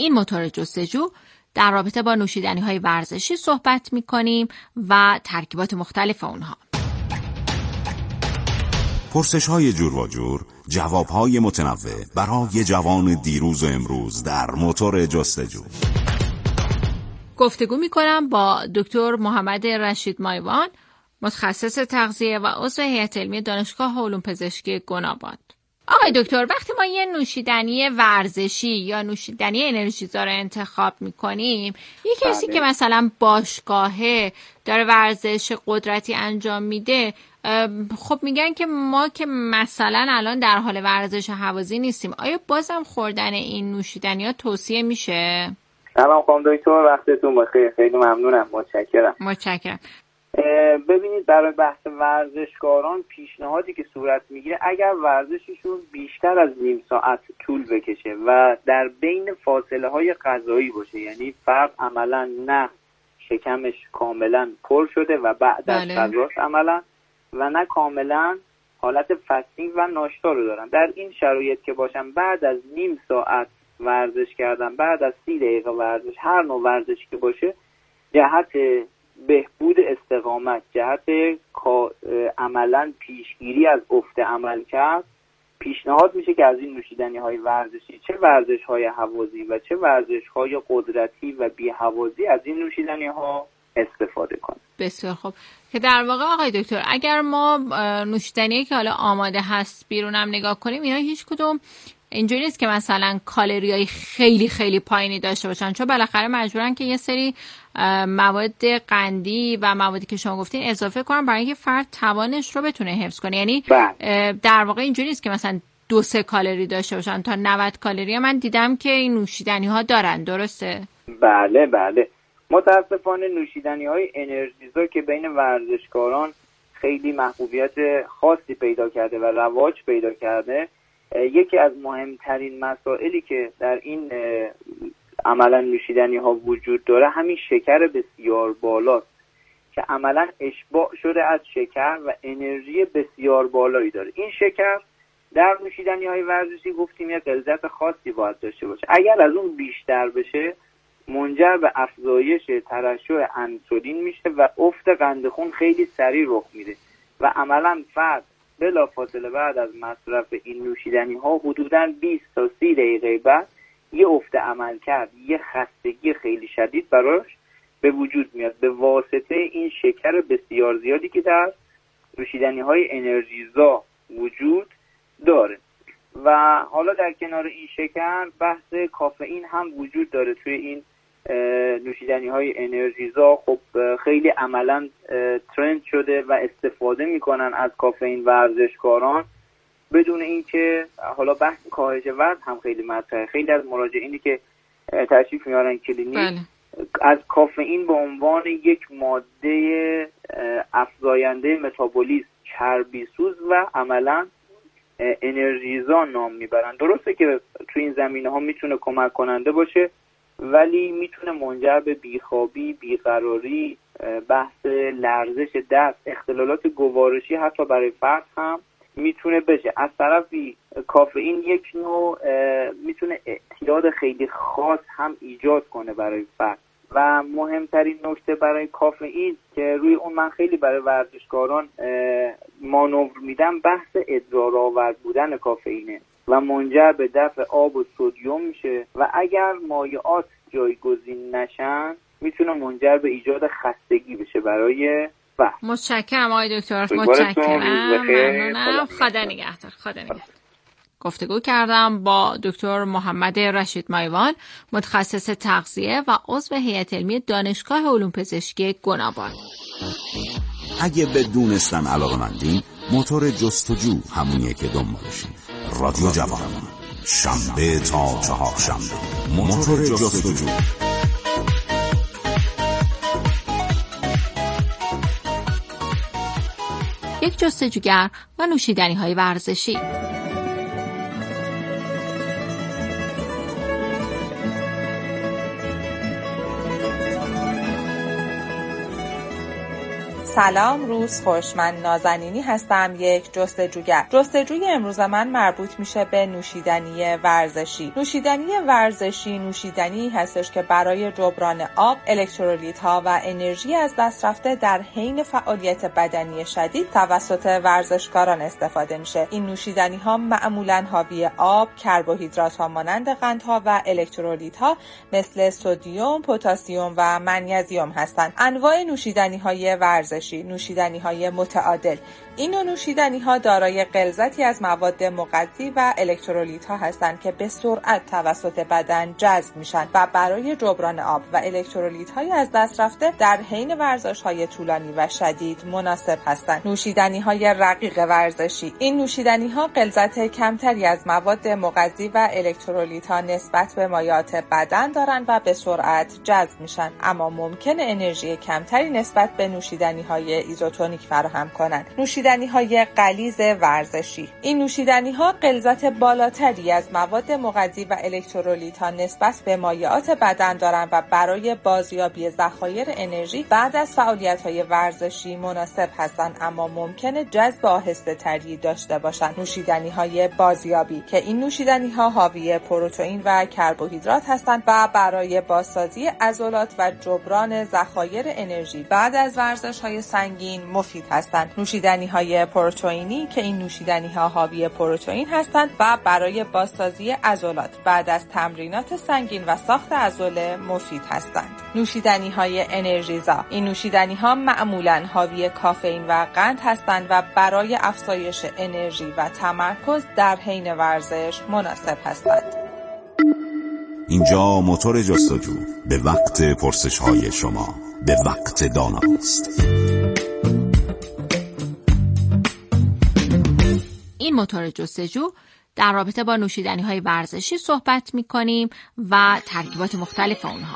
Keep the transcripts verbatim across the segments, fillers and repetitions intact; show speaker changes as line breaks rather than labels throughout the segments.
این موتور جستجو در رابطه با نوشیدنی‌های ورزشی صحبت می‌کنیم و ترکیبات مختلف اونها.
پرسش‌های جور و جور، جواب‌های متنوع برای جوان دیروز و امروز در موتور جستجو.
گفتگو می‌کنم با دکتر محمد رشید مایوان، متخصص تغذیه و عضو هیئت علمی دانشگاه علوم پزشکی گناباد. آقای دکتر، وقتی ما یه نوشیدنی ورزشی یا نوشیدنی انرژیزا رو انتخاب میکنیم، یه کسی
بله.
که مثلا باشگاهه داره ورزش قدرتی انجام میده، خب میگن که ما که مثلا الان در حال ورزش هوازی نیستیم، آیا بازم خوردن این نوشیدنی ها توصیه میشه؟
سلام خانم دکتر، وقتتون بخیر. خیلی ممنونم، متشکرم.
متشکرم.
ببینید، برای بحث ورزشکاران پیشنهادی که صورت میگیره اگر ورزششون بیشتر از نیم ساعت طول بکشه و در بین فاصله های غذایی باشه، یعنی فرد عملا نه شکمش کاملا پر شده و بعد از
بله.
غذاش عملا و نه کاملا حالت فستینگ و ناشتا رو دارن، در این شرایط که باشن بعد از نیم ساعت ورزش کردن، بعد از سی دقیقه ورزش، هر نوع ورزشی که باشه، جهت بهبود استقامت، جهت عملا پیشگیری از افت عمل کرد، پیشنهاد میشه که از این نوشیدنی های ورزشی، چه ورزش های هوازی و چه ورزش های قدرتی و بی هوازی، از این نوشیدنی ها استفاده کنه.
بسیار خوب. که در واقع آقای دکتر، اگر ما نوشیدنی که حالا آماده هست بیرونم نگاه کنیم، اینا هیچ کدوم اینجوری نیست که مثلا کالریای خیلی خیلی پایینی داشته باشن، چون بالاخره مجبورن که یه سری مواد قندی و موادی که شما گفتین اضافه کنن برای اینکه فرد توانش رو بتونه حفظ کنه. یعنی در واقع اینجوری نیست که مثلا دو سه کالری داشته باشن، تا نود کالری من دیدم که این نوشیدنی ها دارن. درسته؟
بله بله. متاسفانه نوشیدنی های انرژیزا که بین ورزشکاران خیلی محبوبیت خاصی پیدا کرده و رواج پیدا کرده، یکی از مهمترین مسائلی که در این عملا نوشیدنی ها وجود داره همین شکر بسیار بالاست که عملا اشباع شده از شکر و انرژی بسیار بالایی داره. این شکر در نوشیدنی های ورزشی گفتیم یک غلظت خاصی باید داشته باشه. اگر از اون بیشتر بشه منجر به افزایش ترشح انسولین میشه و افت قند خون خیلی سریع رخ میده و عملا فرد بلافاصله بعد از مصرف این نوشیدنی ها حدوداً بیست تا سی دقیقه بعد یه افت عمل کرد، یه خستگی خیلی شدید براش به وجود میاد به واسطه این شکر بسیار زیادی که در نوشیدنی های انرژیزا وجود داره. و حالا در کنار این شکر بحث کافئین هم وجود داره توی این نوشیدنی های انرژیزا. خب خیلی عملا ترند شده و استفاده میکنن از کافئین ورزشکاران بدون اینکه حالا بحث کاهش وزن هم خیلی مطرحه. خیلی از مراجعینی که تشریف میارن کلینیک بله. از کافئین به عنوان یک ماده افزاینده متابولیسم، چربی سوز و عملا انرژیزا نام میبرن. درسته که تو این زمینه ها میتونه کمک کننده باشه، ولی میتونه منجر به بیخوابی، بیقراری، بحث لرزش دست، اختلالات گوارشی حتی برای فرد هم میتونه بشه. از طرفی کافئین یک نوع میتونه اعتیاد خیلی خاص هم ایجاد کنه برای فرد. و مهمترین نکته برای کافئین که روی اون من خیلی برای ورزشکاران مانور میدم، بحث ادرارآور بودن کافئینه و منجر به دفع آب و سدیم میشه و اگر مایعات جایگزین نشن میتونه منجر به ایجاد خستگی بشه برای فرد.
متشکرم آقای دکتر، متشکرم. ممنونم. خدا نگهدار. خدا نگهدار. گفتگو کردم با دکتر محمد رشید مایوان، متخصص تغذیه و عضو هیئت علمی دانشگاه علوم پزشکی گناباد.
اگه به دونستن علاقه‌مندین، موتور جستجو همونیه که دنبالشین. رادیو جوان، شنبه تا چهار شنبه، موتور جستجو.
یک جستجوگر و نوشیدنی های ورزشی.
سلام، روز خوش. من نازنینی هستم، یک جستجوگر. جستجوی امروز من مربوط میشه به نوشیدنی ورزشی. نوشیدنی ورزشی نوشیدنی هستش که برای جبران آب، الکترولیت ها و انرژی از دست رفته در حین فعالیت بدنی شدید توسط ورزشکاران استفاده میشه. این نوشیدنی ها معمولاً حاوی آب، کربوهیدرات ها مانند قندها و الکترولیت ها مثل سدیم، پتاسیم و منیزیم هستند. انواع نوشیدنی های ورزشی: نوشیدنی های متعادل. این نوع نوشیدنی ها دارای غلظتی از مواد مغذی و الکترولیت ها هستند که به سرعت توسط بدن جذب میشن و برای جبران آب و الکترولیت های از دست رفته در حین ورزش های طولانی و شدید مناسب هستند. نوشیدنی های رقیق ورزشی: این نوشیدنی ها غلظت کمتری از مواد مغذی و الکترولیت ها نسبت به مایعات بدن دارند و به سرعت جذب میشن، اما ممکن انرژی کمتری نسبت به نوشیدنی های ایزوتونیک فراهم کنند. نوشیدنی های غلیظ ورزشی: این نوشیدنی ها غلظت بالاتری از مواد مغذی و الکترولیت ها نسبت به مایعات بدن دارند و برای بازیابی ذخایر انرژی بعد از فعالیت های ورزشی مناسب هستند، اما ممکن جذب آهسته تری داشته باشند. نوشیدنی های بازیابی: که این نوشیدنی ها حاوی پروتئین و کربوهیدرات هستند و برای بازسازی عضلات و جبران ذخایر انرژی بعد از ورزش های سنگین مفید هستند. نوشیدنی های پروتئینی: که این نوشیدنی ها حاوی پروتئین هستند و برای بازسازی عضلات بعد از تمرینات سنگین و ساخت عضله مفید هستند. نوشیدنی های انرژیزا: این نوشیدنی ها معمولاً حاوی کافئین و قند هستند و برای افزایش انرژی و تمرکز در حین ورزش مناسب هستند.
اینجا موتور جستجو به وقت پرسش های شما، به وقت داناست.
این موتور جستجو در رابطه با نوشیدنی های ورزشی صحبت می کنیم و ترکیبات مختلف اونها.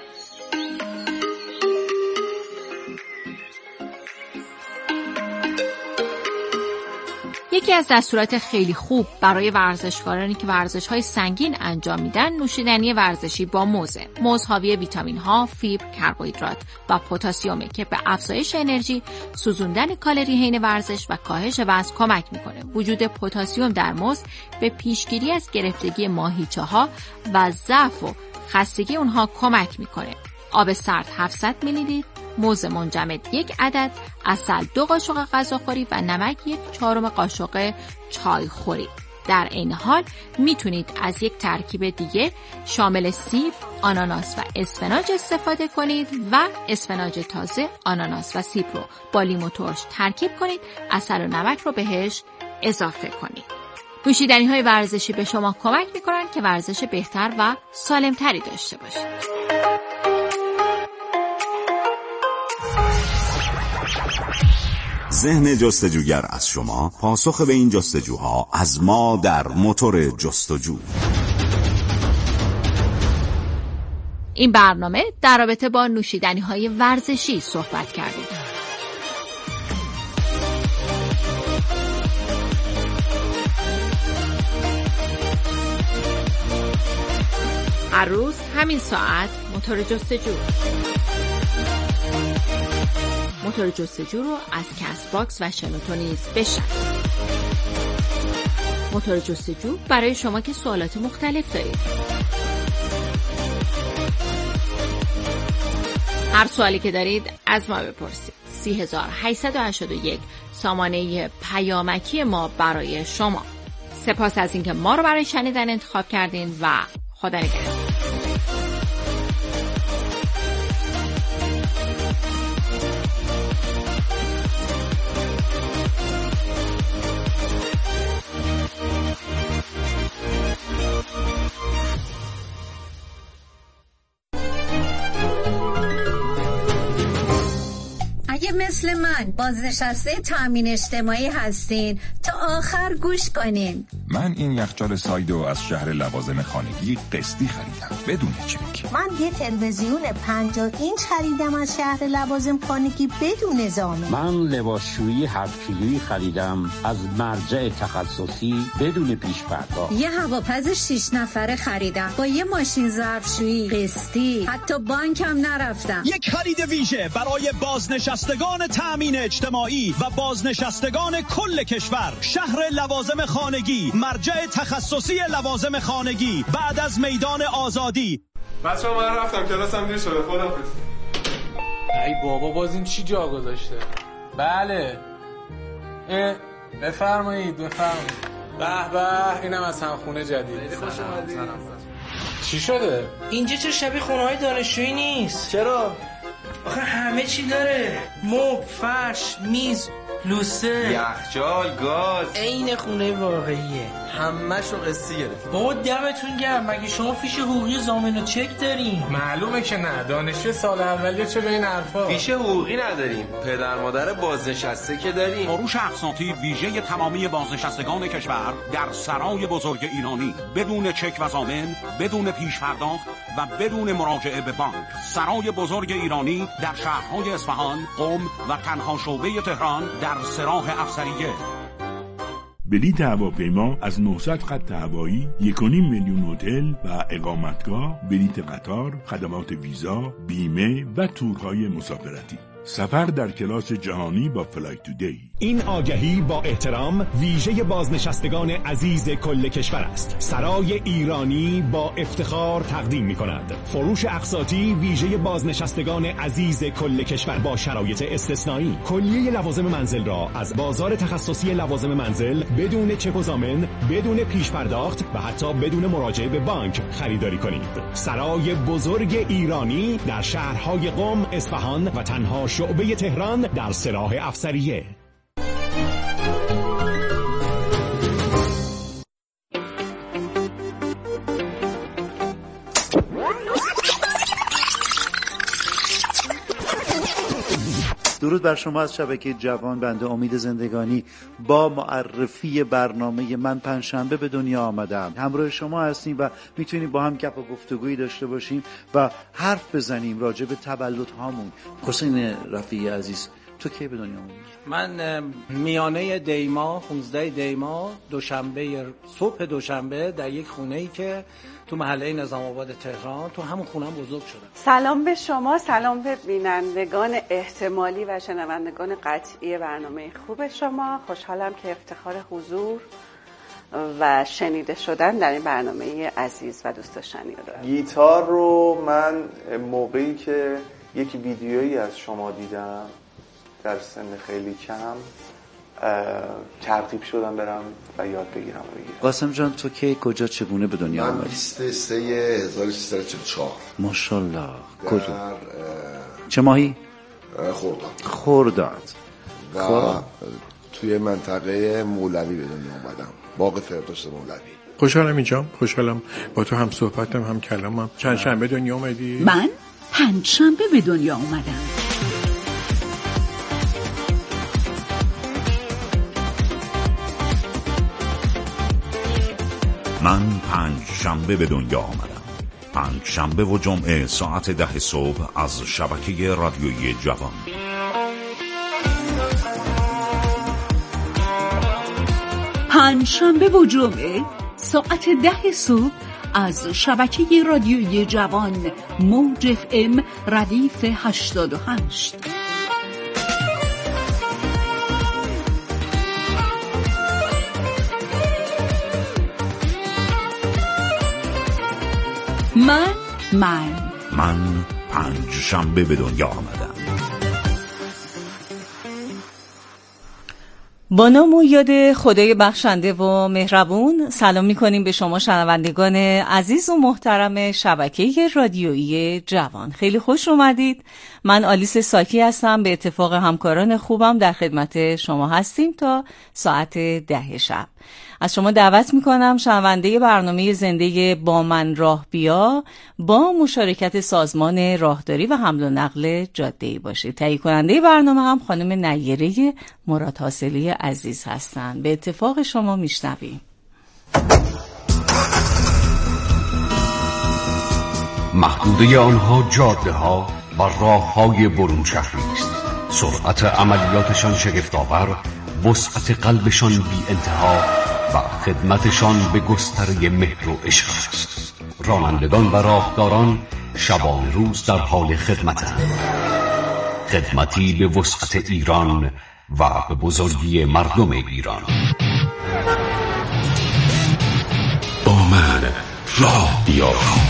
یکی از دستورات خیلی خوب برای ورزشکارانی که ورزش‌های سنگین انجام میدن نوشیدنی ورزشی با موزه. موز حاوی ویتامین ها، فیبر، کربوهیدرات و پتاسیمه که به افزایش انرژی، سوزوندن کالری حین ورزش و کاهش وزن کمک میکنه. وجود پتاسیم در موز به پیشگیری از گرفتگی ماهیچه‌ها و ضعف و خستگی اونها کمک میکنه. آب سرد هفتصد میلی لیتر، موز منجمد یک عدد، عسل دو قاشق غذاخوری و نمک یک چهارم قاشق چای خوری. در این حال میتونید از یک ترکیب دیگه شامل سیب، آناناس و اسفناج استفاده کنید و اسفناج تازه، آناناس و سیب رو با لیمو ترش ترکیب کنید، عسل و نمک رو بهش اضافه کنید. نوشیدنی های ورزشی به شما کمک میکنن که ورزش بهتر و سالمتری داشته باشید.
ذهن جستجوگر از شما، پاسخ به این جستجوها از ما در موتور جستجو.
این برنامه در رابطه با نوشیدنی های ورزشی صحبت کردیم. هر روز همین ساعت موتور جستجو. موتور جستجو رو از کست باکس و شنوتو نیز بشنوید. موتور جستجو برای شما که سوالات مختلف دارید. هر سوالی که دارید از ما بپرسید. سه هزار و هشتصد و هشتاد و یک سامانه پیامکی ما برای شما. سپاس از اینکه ما رو برای شنیدن انتخاب کردین و خدا نگهدار.
اگه مثل من بازنشسته تامین اجتماعی هستین تا آخر گوش کنین.
من این یخچال سایدو از شهر لوازم خانگی قسطی خریدم بدون چک.
من یه تلویزیون پنجاه اینچ خریدم از شهر لوازم خانگی بدون ضامن.
من لباسشویی هفت کیلویی خریدم از مرجع تخصصی بدون پیش پرداخت.
یه هواپز شش نفره خریدم با یه ماشین ظرفشویی قسطی، حتی بانکم نرفتم.
یک خرید ویژه برای بازنشستگان کارگران تأمین اجتماعی و بازنشستگان کل کشور. شهر لوازم خانگی، مرجع تخصصی لوازم خانگی بعد از میدان آزادی.
بچه‌ها من رفتم کلاسم دیر شده. خداحافظ.
ای بابا باز این چی جا گذاشته؟ بله. اه بفرمایید بفرمایید. به به اینم از همخونه جدید. خیلی خوش اومدید. چی شده؟
اینجا چه شبیه خونه‌های دانشجویی نیست.
چرا؟
آخه همه چی داره. مبل، فرش، میز، لوسه،
یخچال، گاز.
عین خونه واقعیه.
همه‌شو قسطی گرفت.
بابا دمتون گرم. مگه شما فیش حقوقی ضامن و چک دارین؟
معلومه که نه. دانشجو سال اولیه چه به این حرفا؟
فیش حقوقی نداریم. پدر مادر بازنشسته که داریم.
فروش اقساطی ویژه تمامی بازنشستگان کشور در سرای بزرگ ایرانی بدون چک و ضامن، بدون پیش پرداخت و بدون مراجعه به بانک. سرای بزرگ ایرانی در شهرهای اصفهان، قم و تنها شعبه تهران در سراح افسریه.
بلیط هواپیما از نهصد خط هوایی، یک و نیم میلیون هتل و اقامتگاه، بلیط قطار، خدمات ویزا، بیمه و تورهای مسافرتی. سفر در کلاس جهانی با فلایت تودی.
این آگهی با احترام ویژه بازنشستگان عزیز کل کشور است. سرای ایرانی با افتخار تقدیم می کند فروش اقساطی ویژه بازنشستگان عزیز کل کشور با شرایط استثنایی. کلیه لوازم منزل را از بازار تخصصی لوازم منزل بدون چک و ضامن، بدون پیش پرداخت و حتی بدون مراجعه به بانک خریداری کنید. سرای بزرگ ایرانی در شهرهای قم، اصفهان و تنها شعبه تهران در سراح افسریه.
درود بر شما از شبکه جوان. بنده امید زندگانی با معرفی برنامه من پنجشنبه به دنیا آمدم. همراه شما هستیم و میتونیم با هم گپ و گفتگویی داشته باشیم و حرف بزنیم راجع به تولد هامون. حسین رفیعی عزیز، تو کی به دنیا آمدی؟
من میانه دیما، پانزده دیما، دوشنبه، صبح دوشنبه در یک خونه‌ای که تو محله نظام آباد تهران، تو همون خونم بزرگ شدم.
سلام به شما، سلام به بینندگان احتمالی و شنوندگان قطعی برنامه خوب شما. خوشحالم که افتخار حضور و شنیده شدن در این برنامه عزیز و دوست داشتنی رو دارم.
گیتار رو من موقعی که یک ویدیویی از شما دیدم در سن خیلی کم ترغیب شدم برم و یاد بگیرم و بگیرم.
قاسم جان، تو کی، کجا، چگونه به دنیا آمدی؟
من بیست و سه هزار و سیصد و چهل و چهار.
ماشاءالله.
کجا؟
چه ماهی؟
خرداد.
خرداد.
و خب. توی منطقه مولوی به دنیا آمدم، باغ فردوس مولوی.
خوشحالم اینجا، خوشحالم با تو هم صحبتم هم کلامم. چند شنبه دنیا اومدی؟
من پنج شنبه به دنیا اومدم.
من پنج شنبه به دنیا آمدم. پنج شنبه و جمعه ساعت ده صبح از شبکه رادیویی جوان.
پنج شنبه و جمعه ساعت ده صبح از شبکه رادیویی جوان، موج اف ام ردیف هشتاد و هشت. من من
من پنج شنبه به دنیا آمدم.
با نام و یاد خدای بخشنده و مهربون سلام می‌کنیم به شما شنوندگان عزیز و محترم شبکه رادیویی جوان. خیلی خوش اومدید. من آلیس ساکی هستم. به اتفاق همکاران خوبم در خدمت شما هستیم تا ساعت ده شب. از شما دعوت میکنم شنونده برنامه زنده با من راه بیا با مشارکت سازمان راهداری و حمل و نقل جاده‌ای باشید. تهیه کننده برنامه هم خانم نیره مراد حاصلی عزیز هستند. به اتفاق شما میشنویم.
محدوده آنها جاده ها و راه های برون شهری است. سرعت عملیاتشان شگفت‌آور، وسعت قلبشان بی انتها و خدمتشان به گستره مهر و عشق است. رانندگان و راهداران شبان روز در حال خدمتند. خدمتی به وسعت ایران و به بزرگی مردم ایران. با من راه بیا.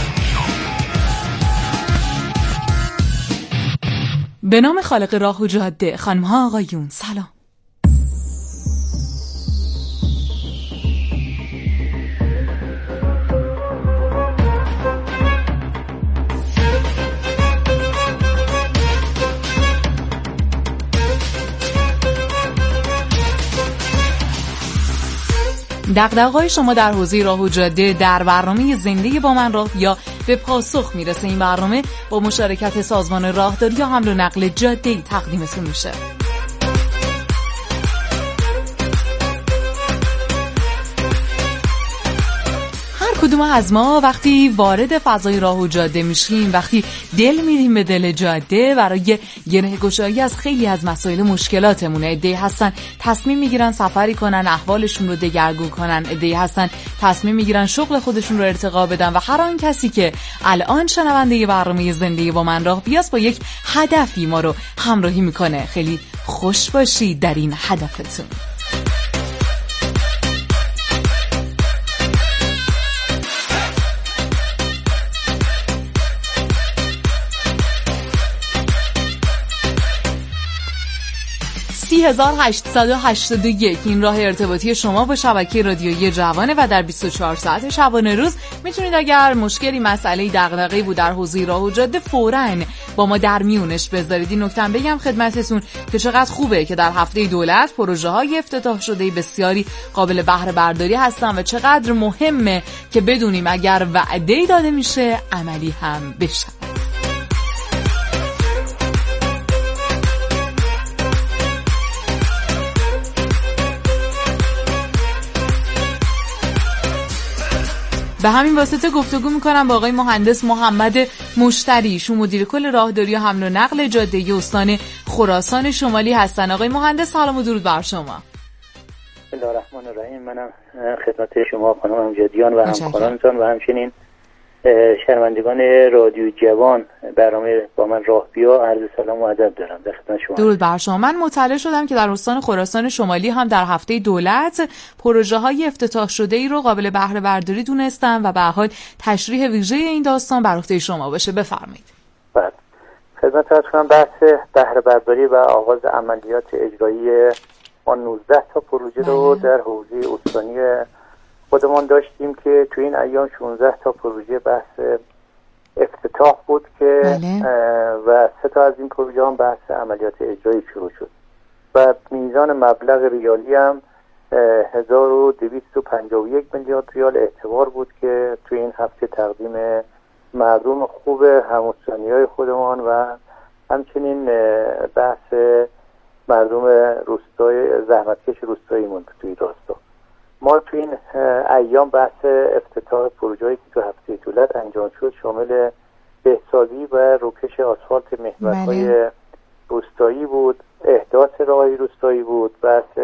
به نام خالق راه و جاده، خانم‌ها آقایون سلام. دغدغه‌های شما در حوزه راه و جاده در برنامه زنده با من راه یا به پاسخ میرسه. این برنامه با مشارکت سازمان راهداری یا حمل و نقل جاده‌ای تقدیمتون میشه. کدوم از ما وقتی وارد فضای راه و جاده میشیم، وقتی دل میدیم به دل جاده برای گره‌گشایی از خیلی از مسائل مشکلاتمونه. عده‌ای هستن تصمیم میگیرن سفری کنن، احوالشون رو دگرگون کنن. عده‌ای هستن تصمیم میگیرن شغل خودشون رو ارتقا بدن و هر آن کسی که الان شنونده برنامه زنده با من راه بیاست با یک هدفی ما رو همراهی میکنه. خیلی خوش باشید در این هدفتون. سی هزار هشتصد و هشتاد و یک این راه ارتباطی شما با شبکه رادیویی جوانه و در بیست و چهار ساعت شبانه روز میتونید اگر مشکلی، مسئله‌ای، دغدغه‌ای بود در حوزه راه و جاده فوراً با ما در میونش بذارید. این نکته بگم خدمتتون که چقدر خوبه که در هفته دولت پروژه‌های افتتاح شده بسیاری قابل بهره برداری هستن و چقدر مهمه که بدونیم اگر وعده‌ای داده میشه عملی هم بشه. به همین واسطه گفتگو میکنم با آقای مهندس محمد مشتری، ایشون مدیر کل راهداری و حمل و نقل جاده‌ای استان خراسان شمالی هستن. آقای مهندس سلام و درود بر شما.
بسم الله الرحمن الرحیم. منم خدمت شما خانم امجدیان و همکارانتان و همچنین شنوندگان رادیو جوان برنامه با من راه بیا عرض سلام و ادب دارم در خدمت شما.
درود بر شما. من مطلع شدم که در استان خراسان شمالی هم در هفته دولت پروژه های افتتاح شده ای رو قابل بهره برداری دونستن و به هر حال تشریح ویژه این داستان بر عهده شما باشه. بفرمایید.
بله. خدمت عرض کنم بحث بهره برداری و آغاز عملیات اجرایی ما نوزده تا پروژه رو در حوزه استانی خودمان داشتیم که تو این ایام شانزده تا پروژه بحث افتتاح بود که بله. و سه تا از این پروژه هم بحث عملیات اجرایی شروع شد و میزان مبلغ ریالی هم هزار و دویست و پنجاه و یک میلیارد ریال اعتبار بود که تو این هفته تقدیم مردم خوب هم‌استانی‌های خودمان و همچنین بحث مردم روستای زحمتکش روستاییمون توی راستا. ما تو این ایام بحث افتتاح پروژه‌ای که تو هفته دولت انجام شد شامل بهسازی و روکش آسفالت محورهای بله. روستایی بود، احداث راهی روستایی بود، بحث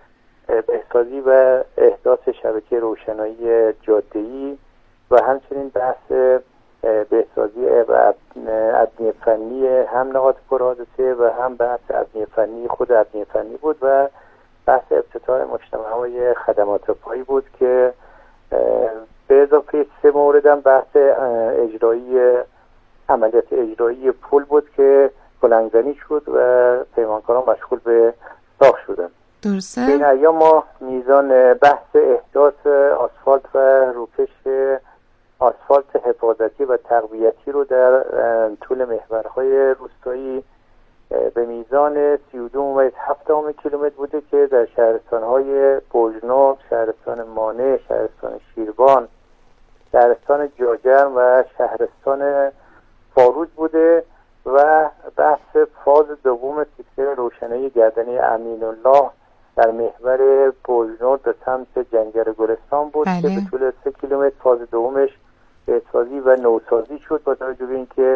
بهسازی و احداث شبکه روشنایی جاده‌ای و همچنین بحث بهسازی و ابنیه فنی هم نقاط پرحادثه و هم بحث ابنیه فنی خود ابنیه فنی بود و بحث افتتاح مجتمع‌های خدمات پایی بود که به اضافه سه مورد هم بحث اجرایی عملیات اجرایی پل بود که بلندزنی شد و پیمانکاران مشغول به ساخت شدن.
درسته.
این ایام ما میزان بحث احداث آسفالت و روکش آسفالت حفاظتی و تقویتی رو در طول محورهای روستایی به میزان سی و دو ممیز هفت کیلومتر بوده که در شهرستان‌های بوجنوب، شهرستان مانع، شهرستان شیربان، شهرستان جاجرم و شهرستان فاروج بوده و بحث فاز دوم سیستم روشنایی گردنی امین الله در محور بوجنوب به سمت جنگر گلستان بود بله. که به طول سه کیلومتر فاز دومش بهسازی و نوسازی شد با توجه به اینکه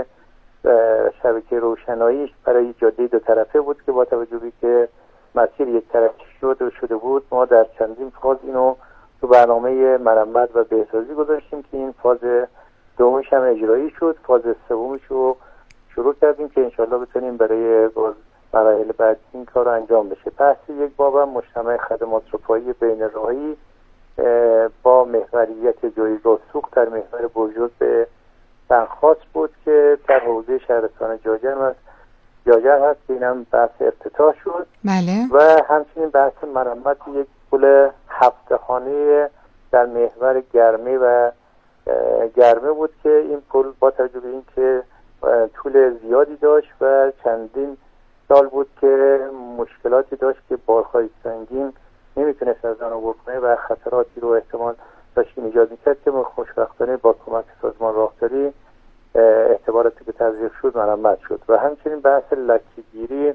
شبکه روشناییش برای جاده دو طرفه بود که با توجه به که مسیر یک طرفی شده شده بود ما در چندین فاز اینو تو برنامه مرمت و بهسازی گذاشتیم که این فاز دومش هم اجرایی شد. فاز سومش رو شروع کردیم که انشالله بتونیم برای باز مراحل بعد این کار رو انجام بشه. بحث یک باب هم مجتمع خدمات رفاهی بین راهی با محوریت جوی راسوق در محور برجود به سنخاس بود که در حوزه شهرستان جاجرم است جاجر هست که اینم بحث افتتاح شد.
بله.
و همچنین بحث مرمت یک پل هفت خانه در محور گرمه و گرمه بود که این پل با توجه به این که طول زیادی داشت و چندین سال بود که مشکلاتی داشت که بارهای سنگین نمیتونست از آن عبور کنه و خطراتی رو احتمال داشتیم ایجاد میکرد که خوشبختانه با کمک سازمان راهداری اعتباراتی که تضعیف شد مرمت شد. و همچنین بحث لکه‌گیری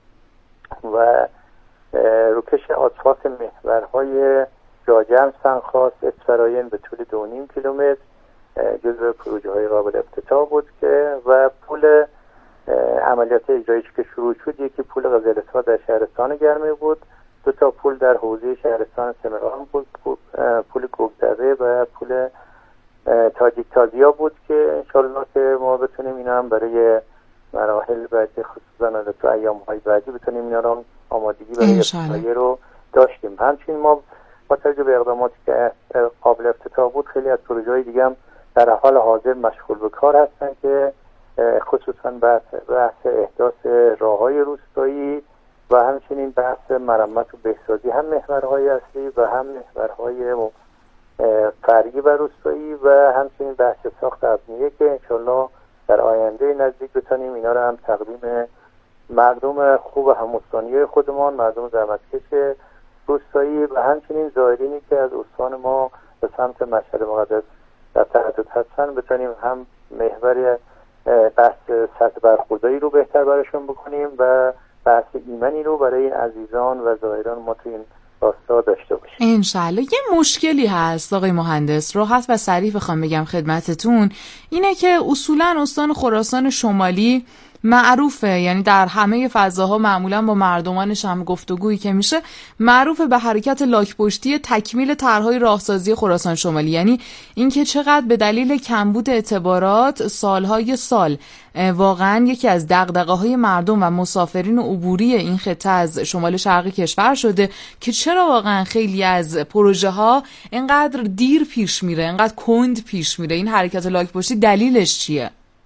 و روکش آسفالت محورهای جاجرم سنخاس اسفراین به طول دو و نیم کیلومتر جزو پروژه های قابل افتتاح بود که و پول عملیات اجراییش که شروع شد یکی پول غزل‌سا در شهرستان گرمه بود، دو تا پول در حوزه شهرستان سمران بود، پول گوگدره و پول تاجیک تازیا بود که انشالله که ما بتونیم اینا هم برای مراحل بعدی خصوصا تو ایام‌های بعدی بتونیم اینا رو آمادگی برای افتتاحیه رو داشتیم. همچنین ما با توجه به اقداماتی که قابل افتتاح بود خیلی از پروژه‌های دیگه هم در حال حاضر مشغول به کار هستن که خصوصا بحث, بحث احداث راه‌های روستایی و همچنین بحث مرمت و بهسازی هم محورهای اصلی و هم محورهای فرعی و روستایی و همچنین بحث ساخت ابنیه که انشالله در آینده نزدیک بتونیم اینا رو هم تقدیم مردم خوب هموطنی خودمان، مردم زحمتکش روستایی و همچنین زائرینی که از استان ما به سمت مشهد مقدس در تردد هستن بتونیم هم محور بحث سطح برخورداری رو بهتر براشون بکنیم و بحث ایمنی رو برای این عزیزان و زائران ما تو این راستا داشته باشیم.
انشالله. یه مشکلی هست آقای مهندس، راحت و صریح بخوام بگم خدمتتون، اینه که اصولا استان خراسان شمالی معروفه، یعنی در همه فضاها معمولا با مردمانش هم گفتگویی که میشه معروفه به حرکت لاک‌پشتی تکمیل طرح‌های راهسازی خراسان شمالی، یعنی اینکه چقدر به دلیل کمبود اعتبارات سالهای سال واقعا یکی از دغدغه‌های مردم و مسافرین عبوری این خطه از شمال شرقی کشور شده که چرا واقعا خیلی از پروژه‌ها اینقدر دیر پیش میره، اینقدر کند پیش میره. این حرکت لاک‌پشتی دلیلش چیه؟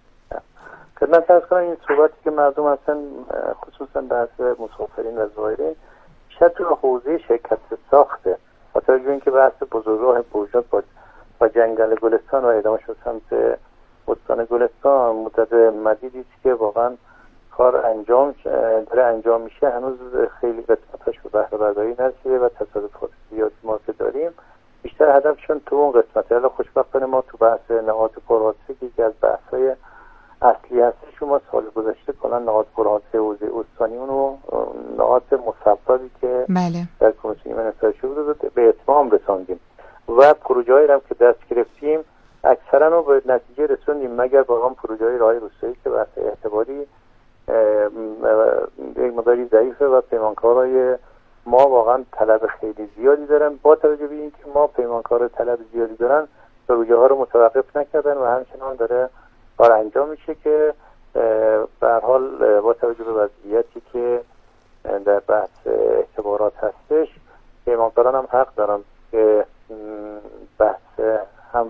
خدمت عرض کنم این صحبتی که مردم هستن خصوصا بحث مسافرین و زائرین بیشتر تو حوزه شرکت ساخته با توجه به اینکه بحث بزرگراه برجات با, با جنگل گلستان و ادامه شد سمت استان گلستان مدت مدیدی است که واقعا کار انجام داره انجام میشه، هنوز خیلی قسمتاش به بهره برداری نرسیده و تصادفات زیادی ما که داریم بیشتر هدفشون تو اون قسمت. حالا خوشبختانه ما تو بحث نهاد پرحادثه که از بحث‌های اصلی هستی شما سال گذشته کلا نهاد پرحادثه حوزه استانی اونو نهاد مصوبی که
بله.
در کمیسیون منصوب شده به اتمام رساندیم و پروژه‌ای هم که دست گرفتیم اکثرا رو به نتیجه رسوندیم مگر با هم پروژه‌های راهی روستایی که بحث اعتباری یک مقداری ضعیفه و پیمانکارای ما واقعا طلب خیلی زیادی دارن. با توجه به اینکه ما پیمانکار طلب زیادی دارن پروژه ها رو متوقف نکردن و همچنان داره کار انجام میشه که به هر حال با توجه به وضعیتی که در بحث اعتبارات هستش پیمانکاران هم حق دارن که بحث هم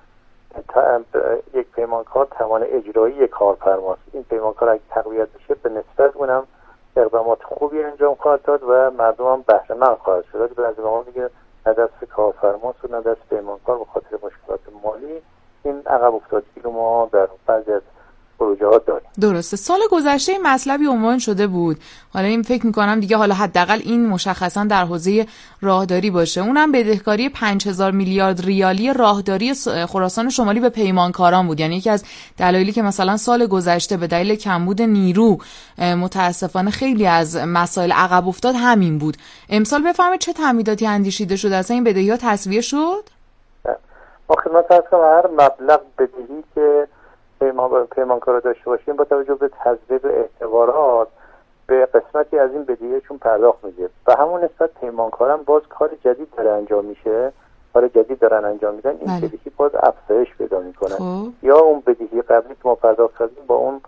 یک پیمانکار توان اجرایی کارفرماست. این پیمانکار اگه تقویت بشه به نسبت اونم اقدامات خوبی انجام خواهد داد و مردم هم بهره مند خواهد شد. ولی بعضی موقع دیگه نه دست کارفرماست و نه دست پیمانکار به خاطر مشکلات مالی این عقب افتادگی رو ما در بعضی از پروژه ها داریم.
درسته. سال گذشته این مطلبی عنوان شده بود، حالا این فکر میکنم دیگه حالا حداقل این مشخصا در حوزه راهداری باشه، اونم بدهکاری پنج هزار میلیارد ریالی راهداری خراسان شمالی به پیمانکاران بود. یعنی یکی از دلایلی که مثلا سال گذشته به دلیل کمبود نیرو متاسفانه خیلی از مسائل عقب افتاد همین بود. امسال بفهمید چه تعمیداتی اندیشیده شده، اصلا این بدهی‌ها تسویه شد؟
ما خدمت عرض کنم هر مبلغ بدهی که پیمان پیمانکار داشته باشیم با توجه به تضریب اعتبارات به قسمتی از این بدهیشون پرداخت میشه. به همون نسبت پیمانکارم باز کار جدید داره انجام میشه، کار جدید دارن انجام میدن، این بدهی باز افزایش پیدا میکنه. یا اون بدهی قبلی که ما پرداخت کردیم با اون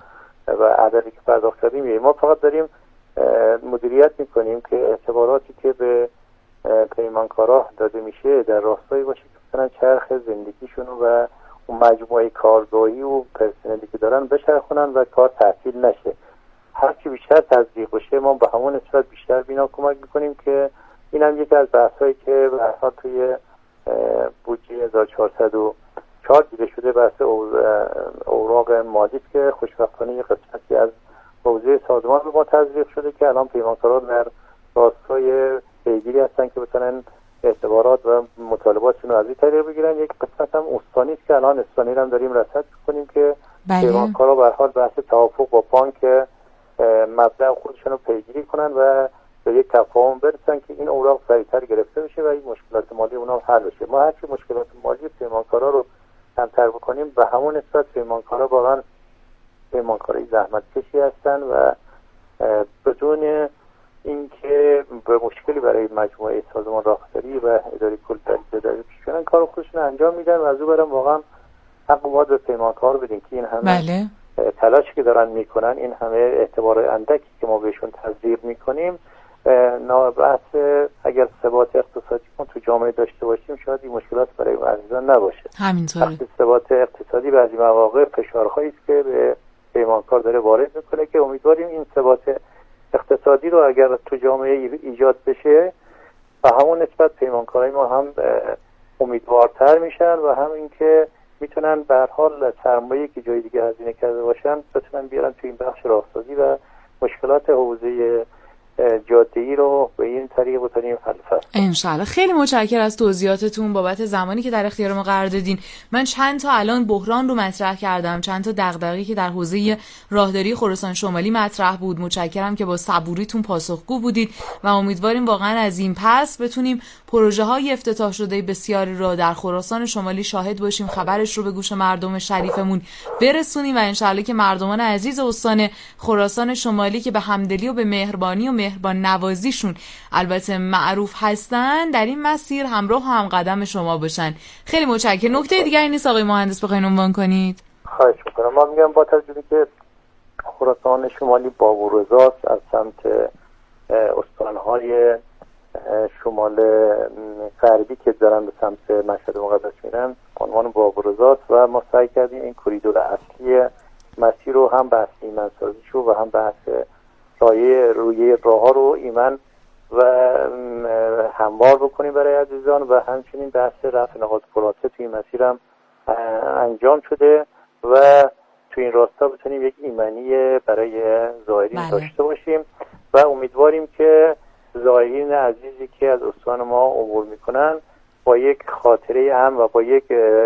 و عددی که پرداخت کردیم. ما فقط داریم مدیریت میکنیم که اعتباراتی که به پیمانکارا داده میشه در راستایی باشه که مثلا چرخ زندگیشون و اون مجموعه کارگاهی و پرسنلی که دارن بچرخونن و کار تعطیل نشه. هر چی بیشتر تزریق بشه ما به همون نسبت بیشتر بینا کمک میکنیم که این هم یکی از بحثایی که به هر حال توی بودجه هزار و چهارصد و چهار دیده شده، بحث اوراق مالی که خوشبختانه یک قسمتی از حوزه سازمان به ما تزریق شده که الان پیمانکارا در راستای پیگیری هستن که بتونن اعتبارات و مطالباتشون رو از این طریق بگیرن. یک قسمت هم استانی است که الان استانی هم داریم رصد کنیم که پیمانکارا به هر حال بحث توافق با بانک مبلغ خودشون رو پیگیری کنن و به یک تفاهم برسن که این اوراق سریعتر گرفته بشه و این مشکلات مالی اونها حل بشه. ما هرچی مشکلات مالی پیمانکارا رو کمتر بکنیم به همون نسبت پیمانکارا واقعا پیمانکارای زحمت کشی هستن و بدون اینکه به مشکلی برای مجموعه سازمان راهداری و اداره کل اداره پیش کنن کار خودشون انجام میدن و از اون برم واقعا حق ما به پیمانکار بدیم که این همه
بله.
تلاشی که دارن میکنن، این همه اعتبار اندکی که ما بهشون تزریق میکنیم، بحث اگر ثبات اقتصادی ما تو جامعه داشته باشیم شاید این مشکلات برای عزیزان نباشه.
همینطوره.
ثبات اقتصادی بعضی مواقع فشارهایی است که به پیمانکار داره وارد میکنه که امیدواریم این ثبات اقتصادی رو اگر تو جامعه ایجاد بشه و همون نسبت پیمانکارای ما هم امیدوارتر میشن و هم اینکه میتونن به هر حال سرمایه‌ای که جای دیگه هزینه کرده باشن بتونن بیارن تو این بخش راهسازی و مشکلات حوزه جاده‌ای رو به این طریق بتونیم حل کنیم
ان شاءالله. خیلی متشکرم از توضیحاتتون بابت زمانی که در اختیار ما قرار دادین. من چند تا الان بحران رو مطرح کردم، چند تا دغدغه‌ای که در حوزه راهداری خراسان شمالی مطرح بود. متشکرم که با صبوریتون پاسخگو بودید و امیدواریم واقعا از این پس بتونیم پروژه‌های افتتاح شده بسیاری رو در خراسان شمالی شاهد باشیم، خبرش رو به گوش مردم شریفمون برسونیم و ان شاءالله که مردمان عزیز استان خراسان شمالی که به همدلی و به مهربانی و مهربان نوازیشون البته معروف هستن در این مسیر همراه و هم قدم شما باشن. خیلی متشکرم. نکته دیگری نیست آقای مهندس بخواید عنوان کنید؟
خواهش می‌کنم. ما میگم با توجه که خراسان شمالی بابورزاست، از سمت استان‌های شمال غربی که دارن به سمت مشهد مقدس میرن عنوان بابورزاست و ما سعی کردیم این کوریدور اصلی مسیر رو هم بحث ایمن‌سازیشو و هم بحث رایه روی راه ها رو ایمن و هموار بکنیم برای عزیزان و همچنین بحث رفع نقاط فاصله توی مسیر هم انجام شده و توی این راستا بتونیم یک ایمنی برای زائرین بله. داشته باشیم و امیدواریم که زائرین عزیزی که از استان ما عبور میکنن با یک خاطره هم و با یک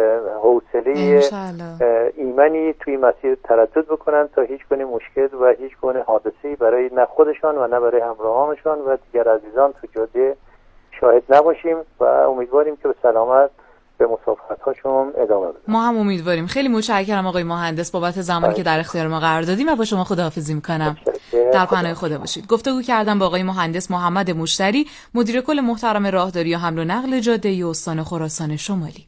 حوصله ایمنی توی مسیر تردد بکنن تا هیچ گونه مشکل و هیچ گونه حادثه‌ای برای نه خودشان و نه برای همراهانشان و دیگر عزیزان تو جاده شاهد نباشیم و امیدواریم که به سلامت به مسافرت‌هاشون ادامه بدن.
ما هم امیدواریم. خیلی متشکرم آقای مهندس بابت زمانی که در اختیار ما قرار دادیم و با شما خداحافظی می‌کنم. در پناه خدا باشید. گفتگو کردم با آقای مهندس محمد مشتری، مدیر کل محترم راهداری و حمل و نقل جاده‌ای استان خراسان شمالی.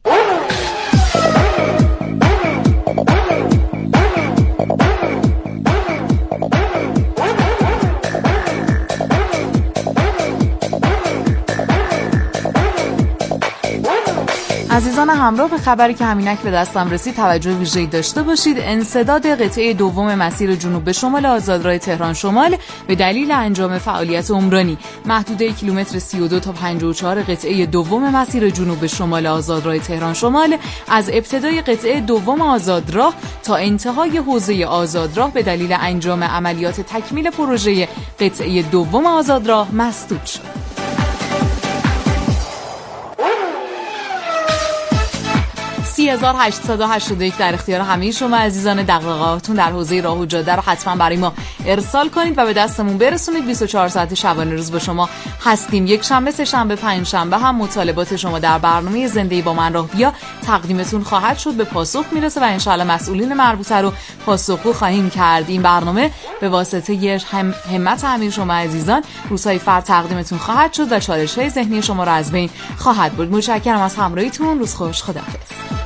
عزیزان همراه به خبری که همینک به دستم رسید توجه ویژه‌ای داشته باشید. انسداد قطعه دوم مسیر جنوب به شمال آزادراه تهران شمال به دلیل انجام فعالیت عمرانی محدوده کیلومتر سی و دو تا پنجاه و چهار قطعه دوم مسیر جنوب به شمال آزادراه تهران شمال از ابتدای قطعه دوم آزادراه تا انتهای حوزه آزادراه به دلیل انجام عملیات تکمیل پروژه قطعه دوم آزادراه مسدود شد. سی هزار و هشتصد و هشتاد و یک در اختیار همه شما عزیزان. دغدغه‌هاتون در حوزه راه و جاده رو حتما برای ما ارسال کنید و به دستمون برسونید. بیست و چهار ساعت شبانه روز با شما هستیم. یک شنبه، سه شنبه، پنج شنبه هم مطالبات شما در برنامه زندگی با من راه بیا تقدیمتون خواهد شد، به پاسخ میرسه و انشالله مسئولین مربوطه رو پاسخگو خواهیم کرد. این برنامه به واسطه هم همت همین شما عزیزان روزهای فرد تقدیمتون خواهد شد و چالش‌های ذهنی شما رو از بین خواهد برد. متشکرم از همراهیتون. روز خوش. خداحافظ.